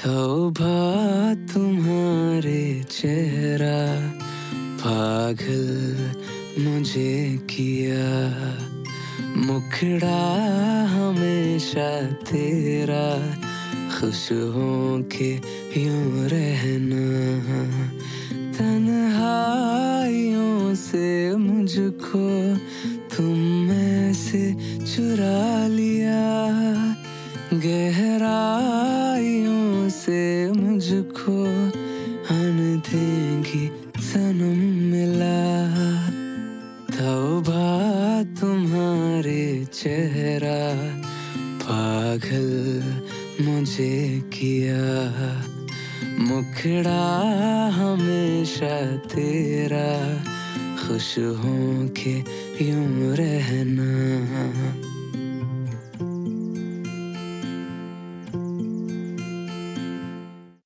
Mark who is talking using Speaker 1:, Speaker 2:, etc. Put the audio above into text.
Speaker 1: तौबा तुम्हारे चेहरा पागल मुझे किया। मुखड़ा हमेशा तेरा खुश हो के यूं रहना। तन्हाइयों से मुझको तुम से चुरा लिया। गहराइयों से मुझको अनदेखी सनम मिला। तौबा तुम्हारे चेहरा पागल मुझे किया। मुखड़ा हमेशा तेरा खुश हो के यूं रहना।